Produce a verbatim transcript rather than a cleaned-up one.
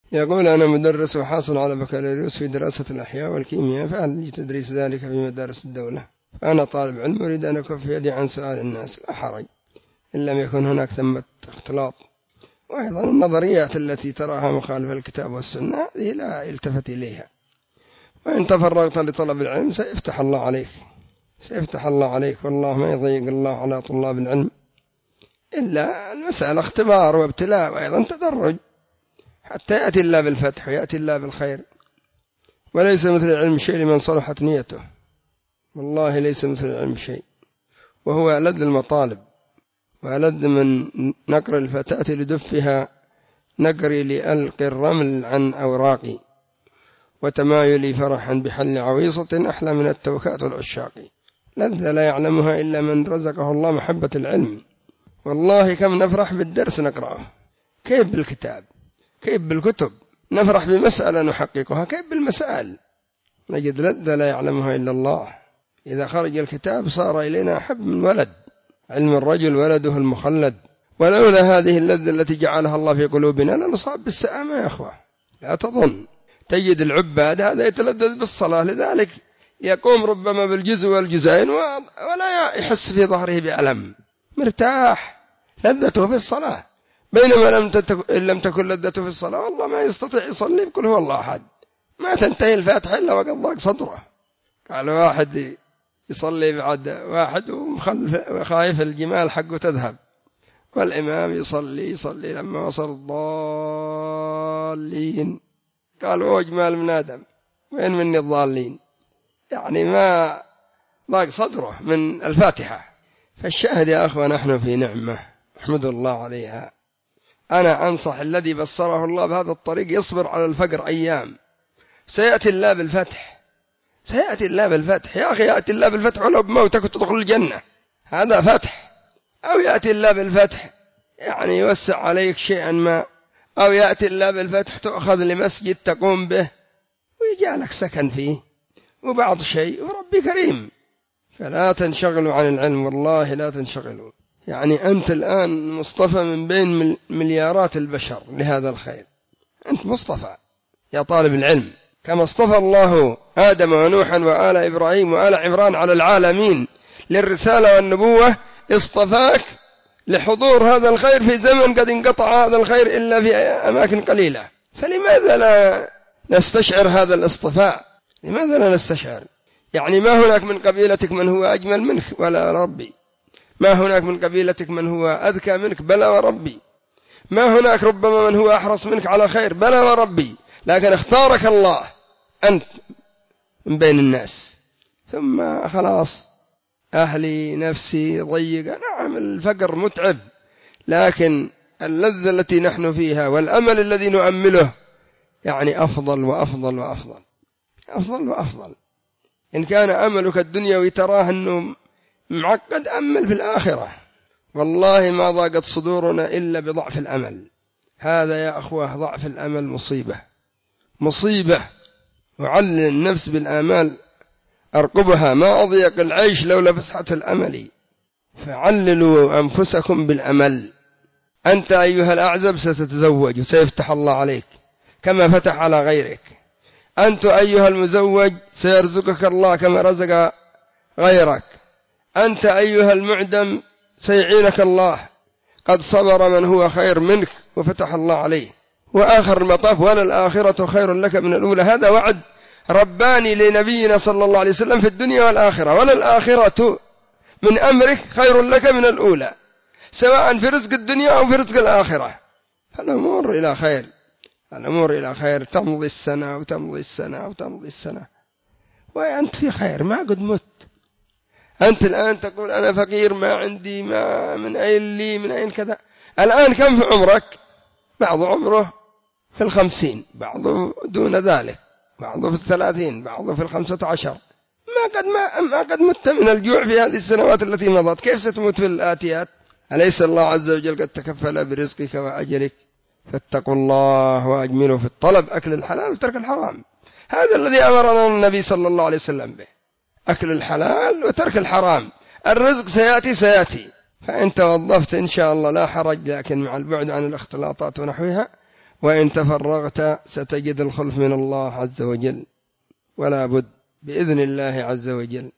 يقول أنا مدرس وحاصل على بكالوريوس في دراسة الأحياء والكيمياء، فهل يجي تدريس ذلك في مدارس الدولة؟ فأنا طالب علم أريد أن أكف يدي عن سؤال الناس، لا حرج إن لم يكن هناك ثمة اختلاط. وأيضا النظريات التي تراها مخالفة الكتاب والسنة هذه لا يلتفت إليها، وإن تفرغت لطلب العلم سيفتح الله عليك سيفتح الله عليك والله ما يضيق الله على طلاب العلم، إلا المسألة اختبار وابتلاء وأيضا تدرج حتى يأتي الله بالفتح ويأتي الله بالخير. وليس مثل العلم شيء لمن صلحت نيته، والله ليس مثل العلم شيء، وهو ألد المطالب وألد من نقر الفتاة لدفها نقري لألقي الرمل عن أوراقي، وتمايلي فرحا بحل عويصة أحلى من التوكات والعشاق. لذة لا يعلمها إلا من رزقه الله محبة العلم. والله كم نفرح بالدرس نقرأه، كيف بالكتاب، كيف بالكتب، نفرح بمسألة نحققها، كيف بالمسائل، نجد لذة لا يعلمها إلا الله. إذا خرج الكتاب صار إلينا أحب من ولد، علم الرجل ولده المخلد. ولولا هذه اللذة التي جعلها الله في قلوبنا لنصاب بالسآمة يا أخوة. لا تظن، تجد العباد هذا يتلذذ بالصلاة، لذلك يقوم ربما بالجزء والجزئين ولا يحس في ظهره بألم، مرتاح، لذته في الصلاة. بينما لم تتك... إن لم تكن لذته في الصلاة والله ما يستطيع يصلي بكل هو الله أحد، ما تنتهي الفاتحة إلا وقد ضاق صدره. قال واحد يصلي بعد واحد وخايف الجمال حقه تذهب، والإمام يصلي يصلي لما وصل الضالين قال هو جمال من آدم وين مني الضالين، يعني ما ضاق صدره من الفاتحة. فالشاهد يا أخوة نحن في نعمة احمد الله عليها. أنا أنصح الذي بصره الله بهذا الطريق يصبر على الفقر أيام، سيأتي الله بالفتح، سيأتي الله بالفتح يا أخي، يأتي الله بالفتح ولو بموتك وتدخل الجنة، هذا فتح. أو يأتي الله بالفتح يعني يوسع عليك شيئا ما، أو يأتي الله بالفتح تأخذ لمسجد تقوم به ويجعلك سكن فيه وبعض شيء، وربي كريم. فلا تنشغلوا عن العلم، والله لا تنشغلوا. يعني أنت الآن مصطفى من بين مليارات البشر لهذا الخير، أنت مصطفى يا طالب العلم، كما اصطفى الله آدم ونوحا وآل إبراهيم وآل عمران على العالمين للرسالة والنبوة، اصطفاك لحضور هذا الخير في زمن قد انقطع هذا الخير إلا في أماكن قليلة. فلماذا لا نستشعر هذا الاصطفاء؟ لماذا لا نستشعر؟ يعني ما هناك من قبيلتك من هو أجمل منك ولا ربي، ما هناك من قبيلتك من هو أذكى منك بلى وربي، ما هناك ربما من هو أحرص منك على خير بلى وربي، لكن اختارك الله أنت من بين الناس. ثم خلاص أهلي نفسي ضيقة، نعم الفقر متعب، لكن اللذة التي نحن فيها والأمل الذي نؤمله يعني أفضل وأفضل وأفضل أفضل وأفضل. إن كان أملك الدنيا تراه أنه معقد، أمل في الآخرة، والله ما ضاقت صدورنا إلا بضعف الأمل. هذا يا أخوة ضعف الأمل مصيبة مصيبة، وعلل النفس بالآمال أرقبها، ما أضيق العيش لولا فسحة الأمل، فعللوا أنفسكم بالأمل. أنت أيها الأعزب ستتزوج وسيفتح الله عليك كما فتح على غيرك، أنت أيها المزوج سيرزقك الله كما رزق غيرك، أنت أيها المعدم سيعينك الله، قد صبر من هو خير منك وفتح الله عليه. وآخر المطاف وللآخرة خير لك من الأولى، هذا وعد رباني لنبينا صلى الله عليه وسلم في الدنيا والآخرة، وللآخرة من أمرك خير لك من الأولى، سواء في رزق الدنيا أو في رزق الآخرة. فالأمور إلى خير، الأمور إلى خير، تمضي السنة وتمضي السنة وتمضي السنة وأنت في خير، ما قد مت. أنت الآن تقول أنا فقير ما عندي، ما من أين لي من أين كذا، الآن كم في عمرك؟ بعض عمره في الخمسين، بعضه دون ذلك، بعضه في الثلاثين، بعضه في الخمسة عشر، ما قد ما, ما قد مت من الجوع في هذه السنوات التي مضت، كيف ستموت في الآتيات؟ أليس الله عز وجل قد تكفل برزقك وأجلك؟ فاتقوا الله وأجملوا في الطلب، أكل الحلال وترك الحرام، هذا الذي أمرنا النبي صلى الله عليه وسلم به، أكل الحلال وترك الحرام. الرزق سيأتي سيأتي، فإن توظفت إن شاء الله لا حرج، لكن مع البعد عن الاختلاطات ونحوها، وإن تفرغت ستجد الخلف من الله عز وجل، ولا بد بإذن الله عز وجل.